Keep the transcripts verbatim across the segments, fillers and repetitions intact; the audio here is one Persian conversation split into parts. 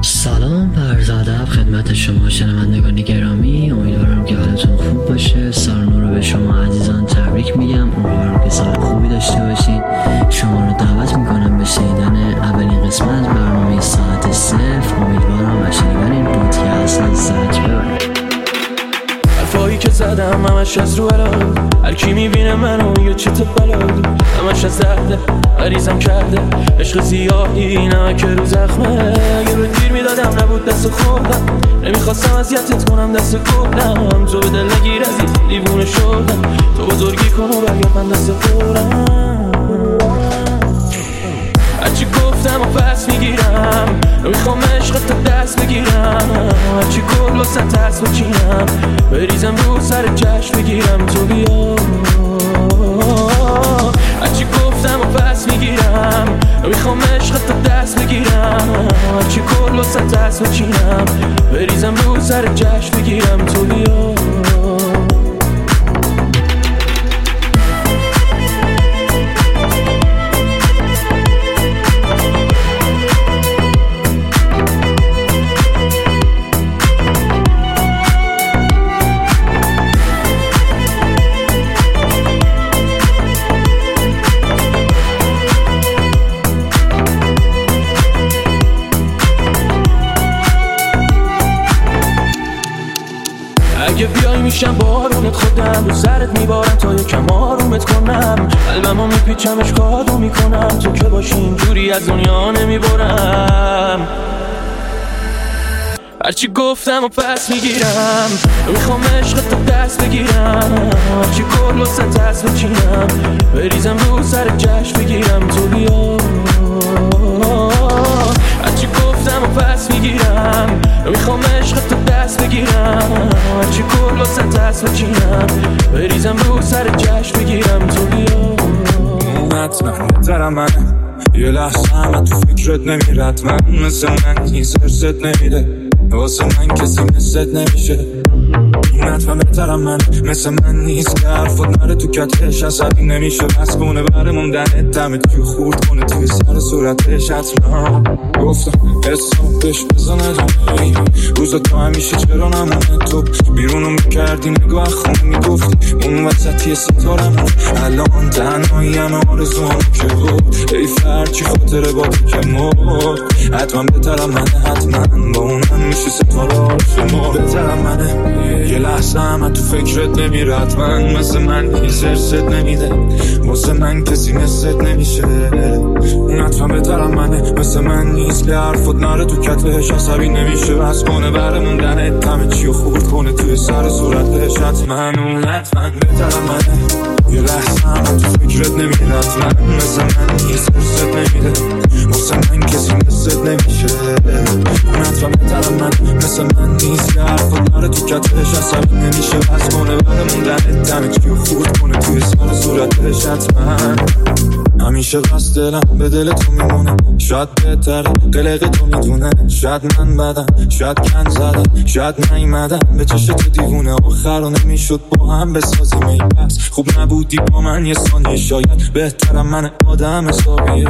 سلام عرض ادب خدمت شما شنوندگان گرامی، امیدوارم که حالتون خوب باشه. سال نو رو به شما عزیزان تبریک میگم، امیدوارم که سال خوبی داشته باشید. شما رو دعوت میکنم به شنیدن اولین قسمت از برنامه ساعت صفر. امیدوارم از شنیدن این پادکست لذت ببرید. حرفایی که زدم همش از رو علاقه، هر کی میبینه منو یه چت بلاد، همش از درده غریزم کرده عشق زیادی نمک رو زخمه. یه رو دیر میدادم نبود دست خودم، نمیخواستم اذیتت کنم دست گفتم تو به دل نگیر عزیز دیوونه شدم، تو بزرگی کن و برگرد من دست خودم. هرچی گفتم و پس میگیرم، نمیخوام عشقت تا دست بگیرم، هرچی کل و ست هست بچینم بریزم رو سر جشن بگیرم تو بیا. هرچی گفتم و پس میگیرم، نمیخوام عشقت تا دست بگیرم، هرچی کل و ست هست بچینم بریزم رو سر جشن بگیرم تو بیا. اگه بیای میشم بارونت خودم، رو سرت میبارم تا یکم آرومت کنم، قلبمو میپیچمش کادو میکنم، تو که باشی اینجوری از دنیا نمیبرم. هرچی گفتم و پس میگیرم، میخوام عشقت تا دست بگیرم، هرچی کل و ست هست بچینم بریزم رو سر جشن بگیرم تو بیا. هرچی گفتم و پس میگیرم، میخوام عشقت تا دست بگیرم، هرچی کل و ست هست بچینم بریزم رو سر جشن بگیرم تو بیا. حتما بهترم من یه لحظه همه تو فکرت نمیرد، من مثل من نیز ارزت نمیده، واسه من کسی مثلت نمیشه. حتما بهترم من مثل من نیست که حرفت نره تو کتش عصبی نمیشه، بس کنه بره موندنت دمت که خورد کنه توی سر صورتش. حتما گفتم حسابش بزنه جمعی روزا تو همیشه چرا نمونه، تو بیرونو میکردی نگاه خون میگفتی اون وسطی ستارم، الان تنهایی همه آرزوام که بود ای فرچی خاطره با تو که مرد. حتما بهترم منه، حتما با اونم میشه ستاره شما. بهترم منه یه لحظه همه تو فکرت نمیرد، من مثل من هیچ ارزت نمیده، واسه من کسی مثلت نمیشه. اون حتما بهترم منه مثل من نیست که حرفت نره تو کتفش عصبی نمیشه، بس کنه بره موندنت همه چیو خورد کنه توی سر صورتش. حتما اون حتما بهترم منه یه لحظه همه تو فکرت نمیرد، من مثل من هیچ ارزت نمیده، واسه من کسی مثلت نمیشه. اون حتما بهترم من مثل من نیست که حرفت نره تو کتفش عصبی نمیشه، بس کنه بره موندنت همه چیو خورد کنه توی سر صورتش. حتما همیشه بس دلم به دل تو میمونه، شاید بهتره قلق تو میدونه، شاید من بدم شاید کن زدم شاید نیمدم به چشت تو دیوونه، آخر رو نمیشد با هم بسازیم ای بس خوب نبودی با من یه ثانیه، شاید بهترم من آدم حسابیه.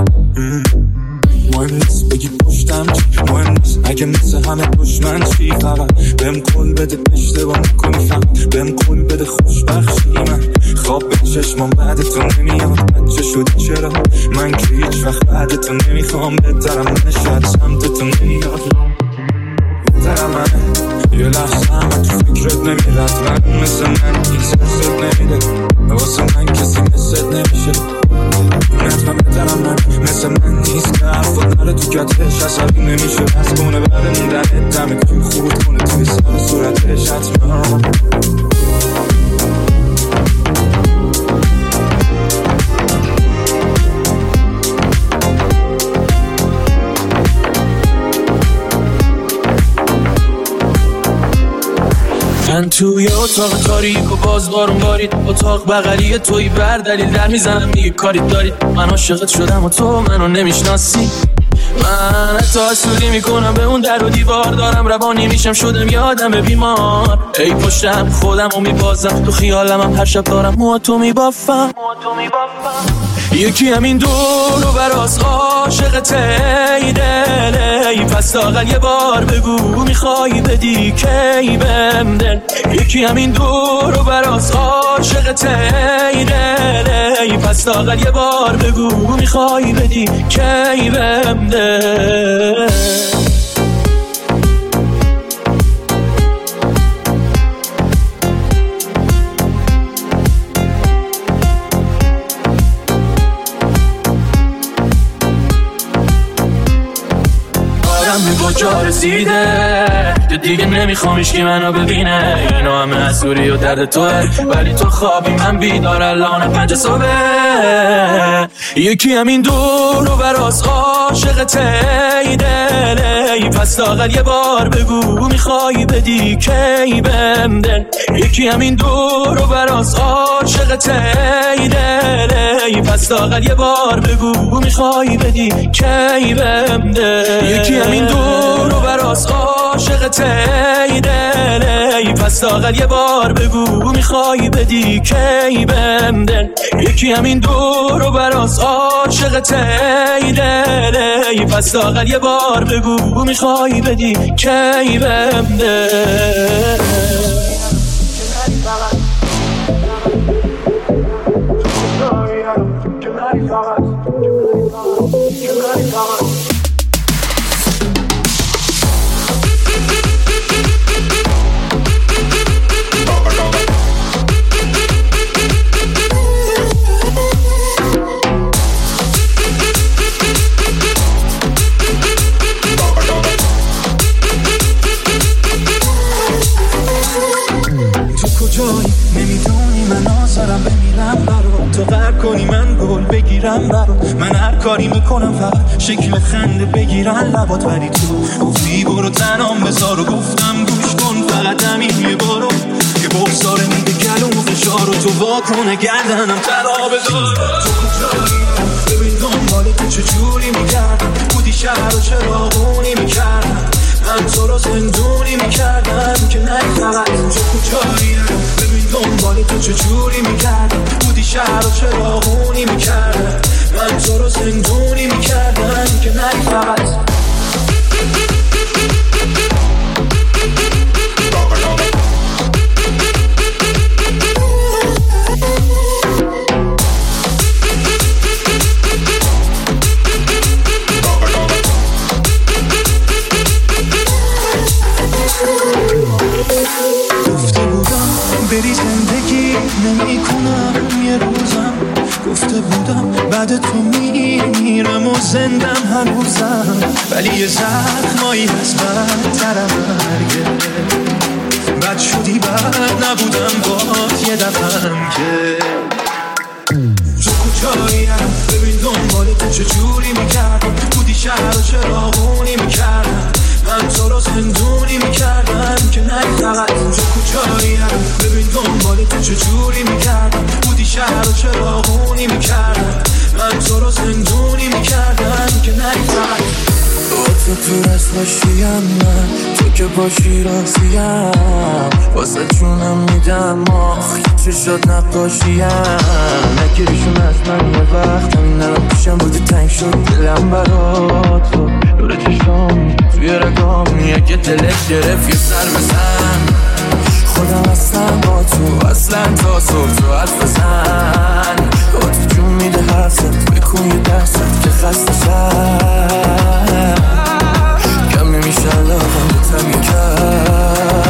مهم نیست بگی پشتم چی، مهم نیست اگه مثل همه دشمن چی، فقط بهم قول بده اشتباه نکنی، فقط بهم قول بده خوشبخشی. من خواب به چشمام بعدتون نمیاد، بچه شدی چرا من که هیچ وقت بعدتون نمیخوام. بهترم من شاید سمتتون نمیاد، بهترم من یه لحظه همه تو فکرت نمیرد، من مثل من هیچ ارزت نمیده، واسه من کسی مثلت نمیشه. حتما بهترم من مثل من نیست که حرفت نره تو کتفش عصبی نمیشه، بس کنه بره موندنت دمت که خورد کنه توی سر صورتش. حتما من توی اتاق تاریک و باز بارون بارید، اتاق بغلی توی بر دلیل در میزنم میگه کاری دارید، من عاشقت شدم و تو منو نمیشناسی. من حتی حسودی میکنم به اون در و دیوار، دارم روانی میشم شدم یادم بیمار، ای پشتم خودم رو میبازم تو خیالم هم هر شب دارم مو تو میبافم. یکی همین دور و براز عاشقت ای دل ای پس لااقل یه بار بگو میخوای بدی کی بهم دل یکی همین دور و براز عاشقت ای دل ای پس لااقل یه بار بگو میخوای بدی کی بهم دل به کجا رسیده که دیگه نمیخوامیش که منو ببینه اینو همه حسوری و درد توه ولی تو خوابی من بیدار الان پنج صبح یکی همین دور و براز عاشقت ای دل ای پس لااقل یه بار بگو میخوای بدی کی بهم دل یکی همین دور و براز عاشقت ای دل ای پس لااقل یه بار بگو میخوای بدی کی بهم دل یکی همین دور و براز عاشقت ای دل ای پس لااقل یه بار بگو میخوای بدی کی بهم دل یکی همین دور و براز عاشقت ای دل ای پس لااقل یه بار بگو میخوای بدی کی بهم دل نمیدونی من آزارم بمیرم برات تو قرد کنی من گل بگیرم برات من هر کاری میکنم فقط شکل خنده بگیرن لبات ولی تو گفتی برو تنام بذار و گفتم گوش کن فقط همین یه بارو یه بغزاره میده گلوم و فشار و تو واکنه گردنم ترا بذار تو کجایی ببین دنبال تو چجوری میکردم بودی شهر و چراغونی میکردم من تو رو زندونی میکردم که نه فقط تو کجایی ببین دنبال تو چجوری میکردم بودی شهر و چراغونی میکردم من تو رو زندونی میکردم که نه فقط بری زندگی نمی کنم یه روزم گفته بودم بعد تو میمیرم و زندم هنوزم ولی یه زخمایی هست بدترم مرگه بد شدی بد نبودم بات یه دفعم که تو کجایی هم ببین دنبال تو چجوری میکردم بودی شهر و چراغونی میکردم من تو رو زندونی میکردم که نه فقط تو کجایی هم ببین دنبال تو چجوری میکردم بودی شهر و چراغونی میکردم من تو رو زندونی میکردم که نه فقط تو تو رسمشیم من تو که باشی راسیم واسه جونم میدم آخ چه شد نقاشیم نگیریشون از من یه وقت همین نرم پیشم بودی تنگ شد دلم برا تو دور چشم توی رگام یکی دلت گرفت یه سر بزن خودم هستم با تو اصلا تا صبح تو حرف بزن با تو جون میده حرفت بکن یه دست که خسته شد کم نمیشه لابم بتم یه کم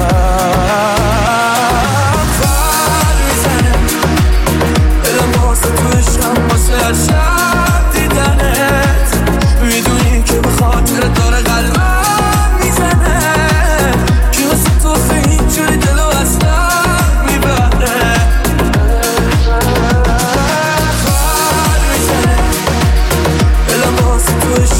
فر میزنه دلم واسه تو عشقم واسه هر شب دیدنت میدونی که به خاطر داره قلبم میزنه که واسه تو خیلی جوری دلو اصلا میبره فر میزنه دلم واسه تو عشقم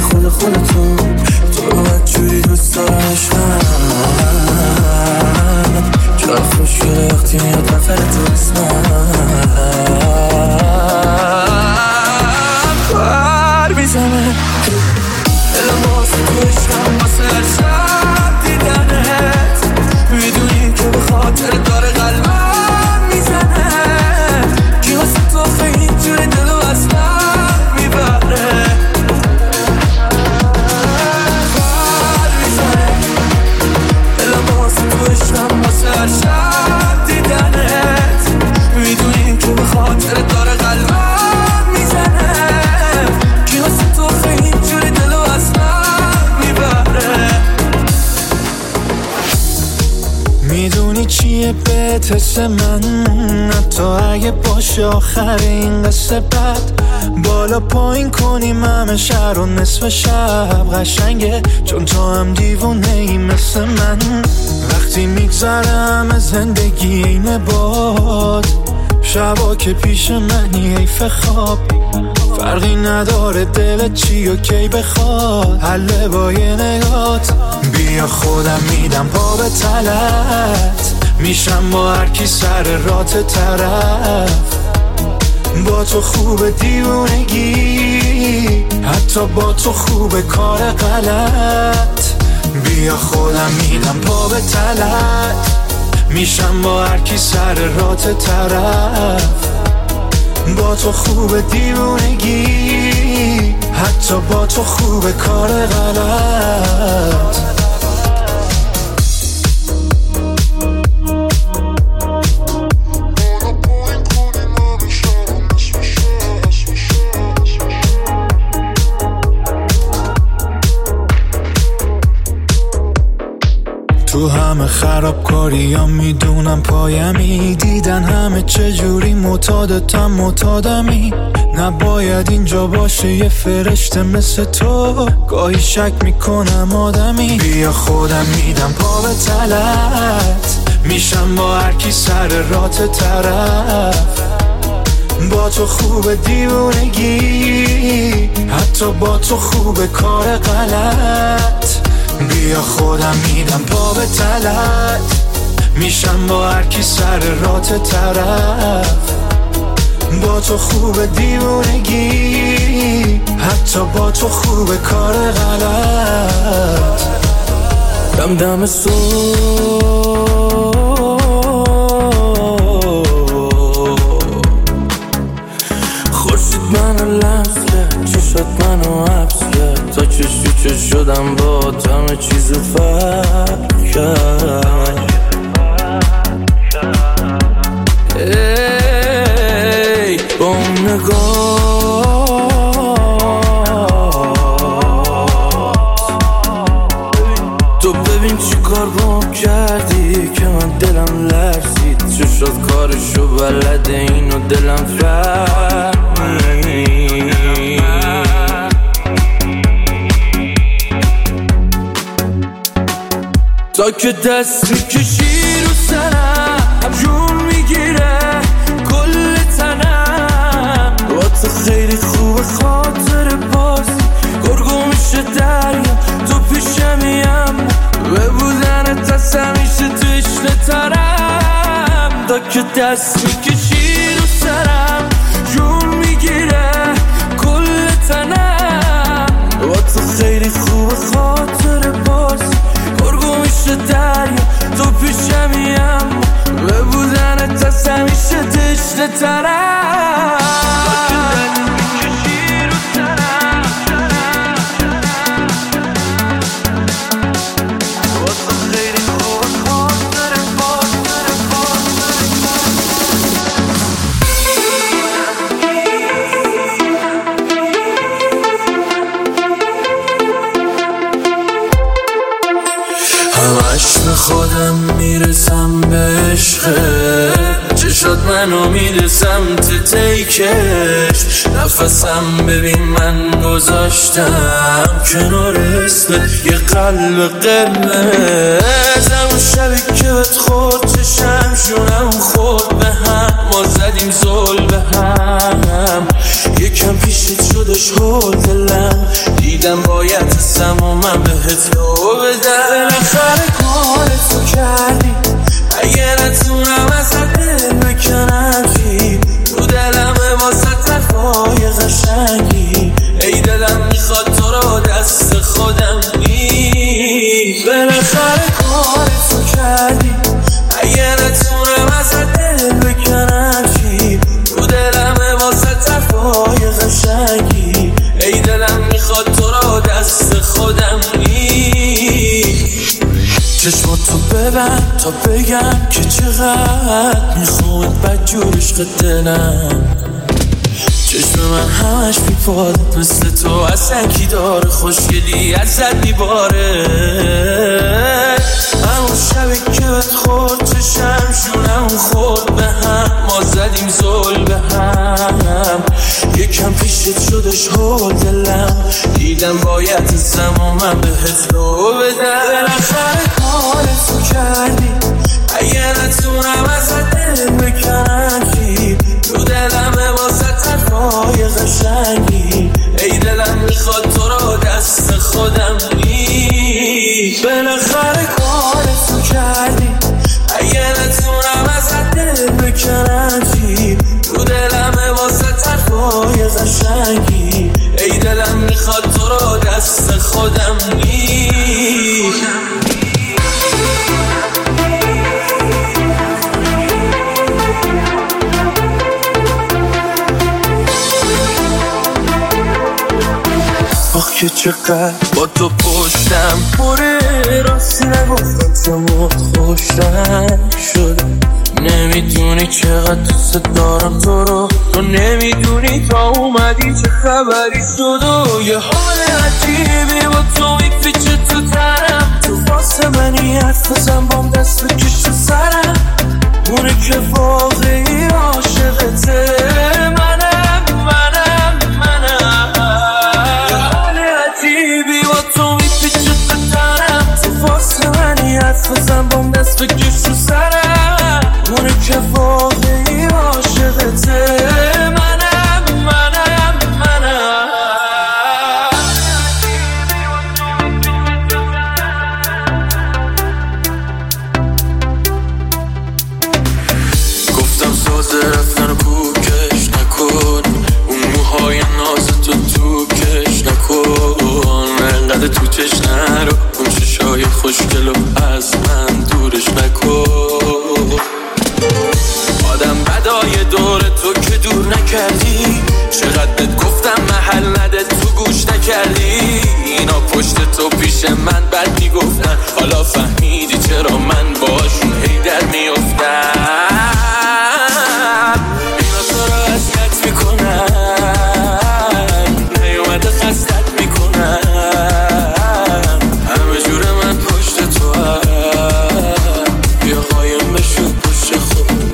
خود خودتون تو رو بدجوری دوست دارمشم چقدر خوشگله وقتی میاد نفر تو اسمم بر میزنه دلم واسه تو عشقم واسه هر شب دیدنت میدونی که به خاطر داره قلبم میزنه که واسه تو خیلی اینجوری دلو اصلا میبره بر میزنه دلم واسه تو عشقم واسه هر شب دیدنت میدونی که به خاطر داره قلبم میزنه که واسه تو خیلی اینجوری دلو اصلا میبره میدونی چیه بهتس من حتی اگه باشه آخر این قصه بد بالا پایین کنیم همه شهر و نصف شب قشنگه چون تو هم دیوونه ای مثل من وقتی میگذرم از زندگی اینه باد شبا که پیش منی حیف خواب فرقی نداره دلت چی و کی بخواد حله با یه نگات بیا خودم میدم پا به تلت میشم با هر کی سر رات طرف با تو خوب دیوونگی حتی با تو خوب کار غلط بیا خودم میدم پا به تلت میشم با هر کی سر رات طرف با تو خوب دیوونگی حتی با تو خوب کار غلط تو همه خرابکاری ها میدونم پایمی دیدن همه چجوری معتادتم معتادمی نباید اینجا باشه یه فرشته مثل تو گاهی شک میکنم آدمی بیا خودم میدم پا به تلت میشم با هر کی سر رات طرف با تو خوب دیوونگی حتی با تو خوب کار غلط بیا خودم میدم پا به تلت میشم با هر کی سر رات طرف با تو خوب دیوونگی حتی با تو خوب کار غلط دم دم صبح خورشید منو لمس کرد چشات منو حبس کرد تا چش تو چش شدم با همه چیزو فرق کرد ای با اون نگاه تو ببین چی کار بام کردی که من دلم لرزید چشات کارشو بلده اینو دلم فهمید تا که دست میکشی رو سرم جون میگیره کل تنم با تو خیلی خوب خاطر بازی گرگو میشه دریا تو پیشمیم به بودنت از همیشه تو عشق ترم تا که دست میکشی رو سرم جون میگیره کل تنم با تو خیلی خوب خاطر بازی گرگو میشه دریا تو پیشمیم به بودنت از همیشه تشنه ترم همش به خودم میرسم به عشقت چشات منو میده سمت تیکش نفسم ببین من گذاشتم کنار اسمت یه قلب قرمز همون شبی که بهت خورد چشم شونم خورد به هم ما زدیم زل به هم یه یکم پیشت شدش هول دلم، دیدم باید هستم و من بهت لو بدم. بالاخره کارتو کردی، اگه نتونم ازت دل بکنم چی؟ تو دلم واسه طرفای قشنگی، ای دلم میخواد تو رو دست خودم بی. بالاخره کارتو کردی، اگه نتونم ازت دل بکنم چی؟ تو دلم واسه طرفای قشنگی، ای دلم میخواد تو رو دست خودم بی. چشماتو ببند تا بگم که چقدر میخواد بدجورش دلم. چشم من همش بیپاده مثل تو، اصلا کی داره خوشگلی ازت میباره. همون شبی که بهت خورد چشم شونم خورد به هم، ما زدیم زل به هم. یکم پیشت شدش هول دلم، دیدم باید ازم و من بهت لو بدم. بالاخره کارتو کردی، اگه نتونم ازت دل بکنم چی؟ تو دلم واسه طرفای قشنگی، ای دلم میخواد تو رو دست خودم بی. بالاخره کارتو کردی، اگه نتونم ازت دل بکنم چی؟ تو دلم واسه طرفای قشنگی، ای دلم میخواد تو رو دست خودم بی. آخ که چقدر با تو پشتم موره، راستی نگفتم چمات خوشتن شده. نمیدونی چقدر دوست دارم تو رو، تو نمیدونی تا اومدی چه خبری شد. و یه حال عجیبی با تو میپیچه تو تنم، تو واسه منی حرف بزن بام دست بکش تو سرم. اونه که واقعی عاشقته منم منم منم. یه حال عجیبی با تو میپیچه تو تنم، تو واسه منی حرف بزن بام دست بکش تو سرم. اونه که واقعی عاشقته منم منم منم. گفتم ساز رفتن رو کوکش نکن، اون موهای ناز تو تو کش نکن. انقدر تو چش نرو، اون چشای خوشگل و از من دورش نکن. آدم بدای دور تو که دور نکردی، چقدر بهت گفتم محل نده تو گوش نکردی. اینا پشت تو پیش من بد میگفتن، حالا فهمیدی چرا من باشون هی در میافتم. اینا تو رو اذیت میکنن، نیومده خستت میکنن. همه جور من پشت تو هم، بیا قایم بشو پشت خودم.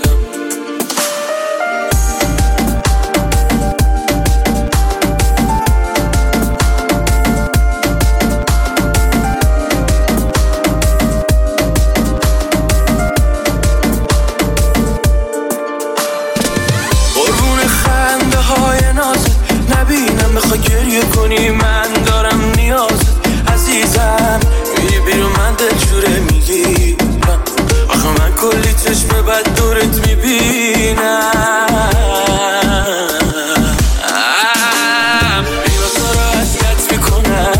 نبینم بخوای گریه کنی، من دارم نیازت عزیزم. میری بیرون من دلجوره میگیرم، آخه من کلی چشم بد دورت میبینم. اینا تو رو اذیت میکنن،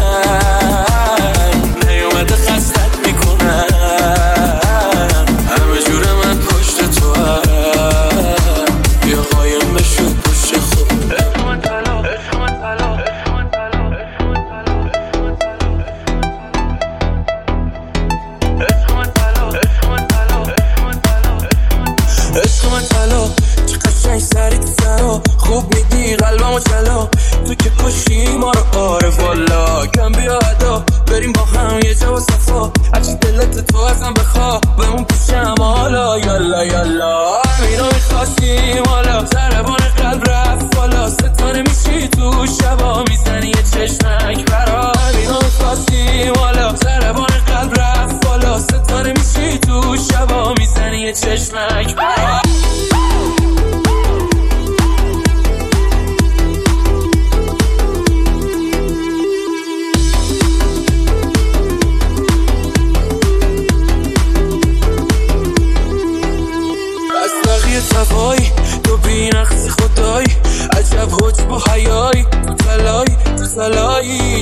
نیومده خستت میکنن. همه جور من پشت تو هم، بیا قایم بشو پشت خود. عشق من طلا، چه قشنگ سری تو سرا، خوب میدی قلبمو جلا. تو که کشی ما رو آره والا، کم بیا ادا بریم با هم یه جا و صفا. هرچی دلت تو ازم بخوا، بمون پیشم حالا. یالا یالا اینا میخواستیم حالا، ضربان قلب رفت بالا. ستاره میشی تو شبا، میزنی یه چشمک برا. اینا میخواستیم حالا، ضربان قلب رفت بالا. ستاره میشی تو شبا، میزنی یه چشمک برا.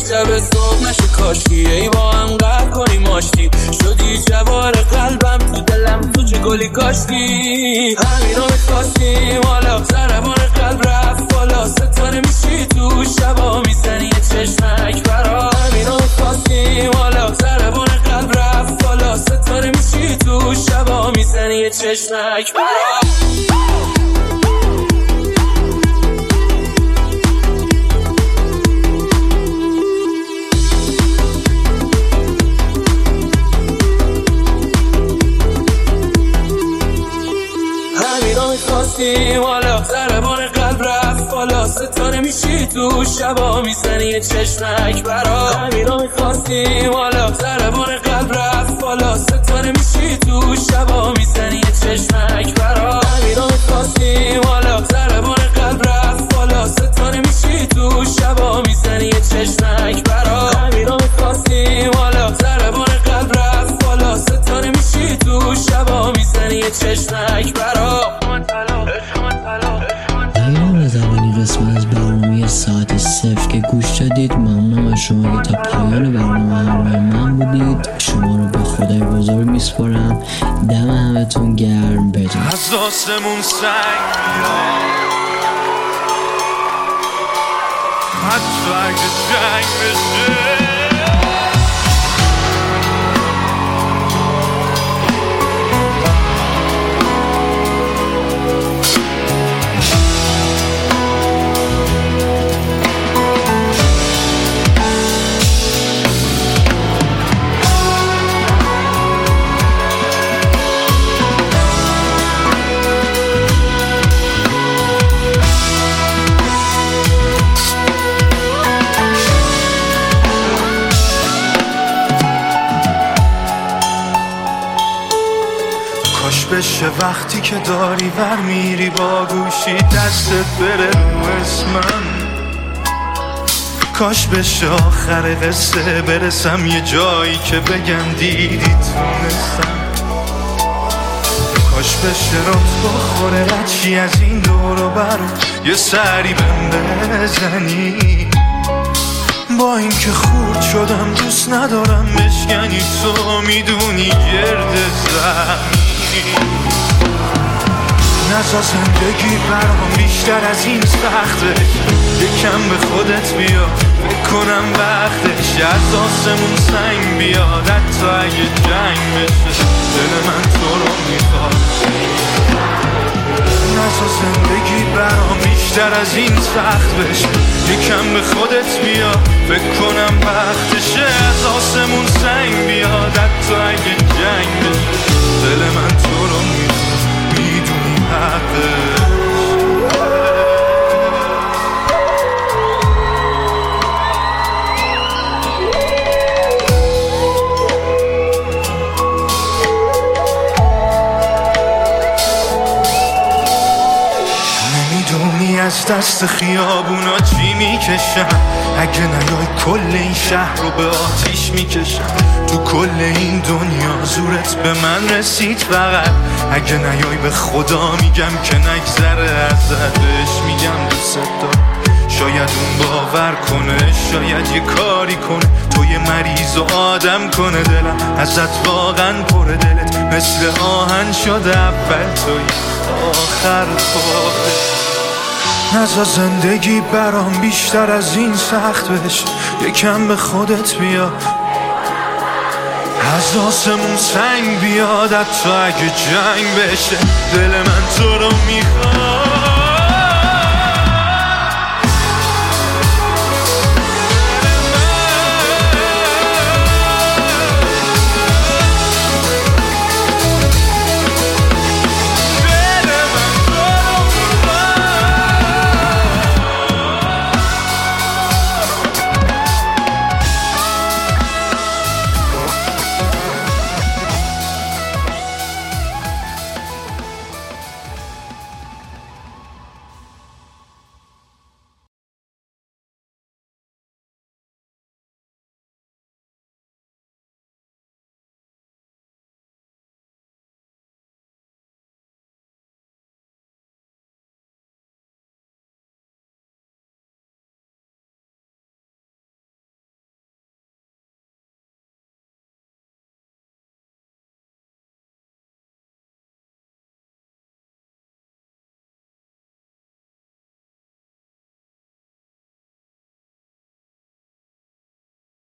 شب صبح نشه کاشکی ای با هم قهر کنیم آشتی شدی جوار قلبم تو دلم تو چه گلی کاشتی همین رو میخواستیم حالا ضربان قلب رفت بالا ستاره میشی تو شبا میزنی یه چشمک برا همین رو میخواستیم حالا ضربان قلب رفت بالا ستاره میشی تو شبا میزنی یه چشمک برا میخواستیم حالا ضربان قلب رفت بالا ستاره میشی تو شبا میزنی یه چشمک برا همین رو میخواستیم حالا ضربان قلب رفت بالا ستاره میشی تو شبا میزنی یه چشمک برا همین رو میخواستیم حالا ضربان قلب رفت بالا ستاره میشی تو شبا میزنی یه چشمک برا همین رو میخواستیم حالا ضربان قلب رفت بالا ستاره میشی تو شبا میزنی یه چشمک برا پیام زبانی قسمت از برنامه ساعت صفر که گوش دادید. ممنونم از شما که تا پایان برنامه همراه من بودید. شما رو به خدای بزرگ میسپارم. دم همتون گرم. بدون از آسمون سنگ حتی اگه جنگ بشه بشه وقتی که داری ور میری با گوشی دستت بره رو اسمم کاش بشه آخر قصه برسم یه جایی که بگم دیدی تونستم کاش بشه رات بخوره رچی از این دور و بر یه سری بهم بزنی با این که خورد شدم دوست ندارم بشکنی تو میدونی گرد زمین نزا زندگی برام بیشتر از این سخته یکم به خودت بیا بکنم وقتش از آسمون سنگ بیاد حتی اگه جنگ بشه دل من تو رو میخواد نزا زندگی برام بیشتر از این سخت بشه یکم به خودت بیا بکنم وقتشه از آسمون سنگ بیاد حتی اگه جنگ بشه دل من تو رو میخواد میدونی حقش نمیدونی از دست خیابونا چی میکشم اگه نیای کل این شهر رو به آتیش میکشم تو کل این دنیا زورت به من رسید فقط اگه نیای به خدا میگم که نگذره ازت بهش میگم دوست دارم شاید اون باور کنه شاید یه کاری کنه تو یه مریض و آدم کنه دلم ازت واقعا پر دلت مثل آهن شده اول توی آخر توی نزا زندگی برام بیشتر از این سخت بشه یکم به خودت بیا از آسمون سنگ بیاد حتی اگه جنگ بشه دل من تو رو میخواد